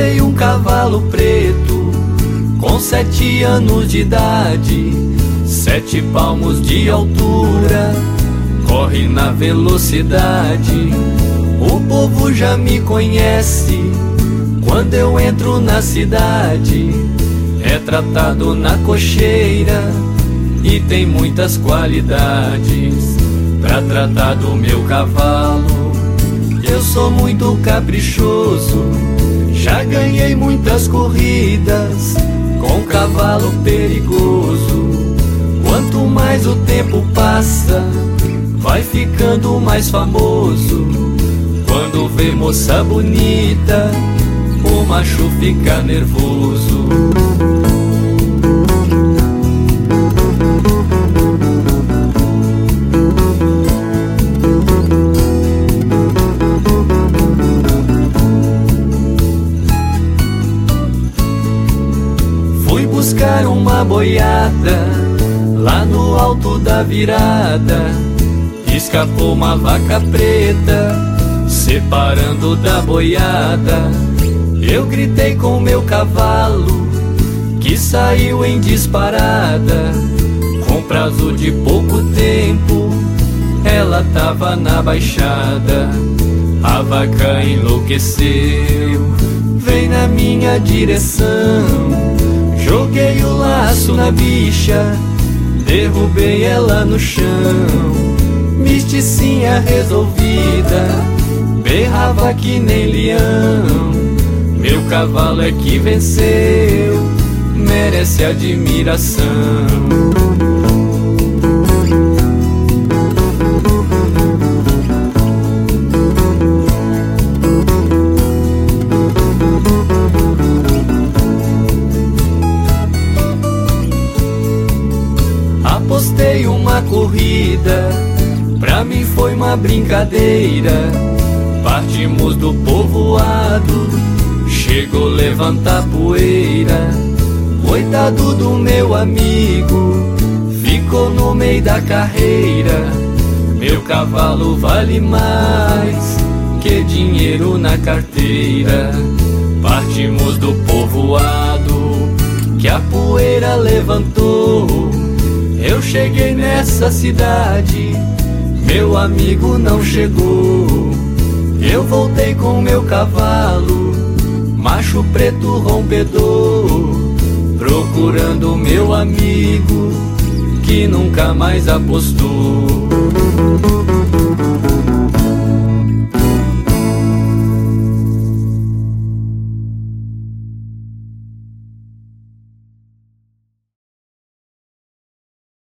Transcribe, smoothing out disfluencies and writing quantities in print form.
Comprei um cavalo preto com 7 anos de idade, 7 palmos de altura, corre na velocidade. O povo já me conhece quando eu entro na cidade. É tratado na cocheira e tem muitas qualidades. Pra tratar do meu cavalo, eu sou muito caprichoso. Já ganhei muitas corridas com cavalo perigoso. Quanto mais o tempo passa, vai ficando mais famoso. Quando vê moça bonita, o macho fica nervoso. Fui buscar uma boiada lá no alto da virada. Escapou uma vaca preta separando da boiada. Eu gritei com meu cavalo que saiu em disparada. Com prazo de pouco tempo ela tava na baixada. A vaca enlouqueceu, veio na minha direção. Joguei o laço na bicha, derrubei ela no chão. Misticinha resolvida, berrava que nem leão. Meu cavalo é que venceu, merece admiração. Apostei uma corrida, pra mim foi uma brincadeira. Partimos do povoado, chegou levantar poeira. Coitado do meu amigo, ficou no meio da carreira. Meu cavalo vale mais que dinheiro na carteira. Partimos do povoado, que a poeira levantou. Eu cheguei nessa cidade, meu amigo não chegou. Eu voltei com meu cavalo, macho preto rompedor, procurando meu amigo que nunca mais apostou.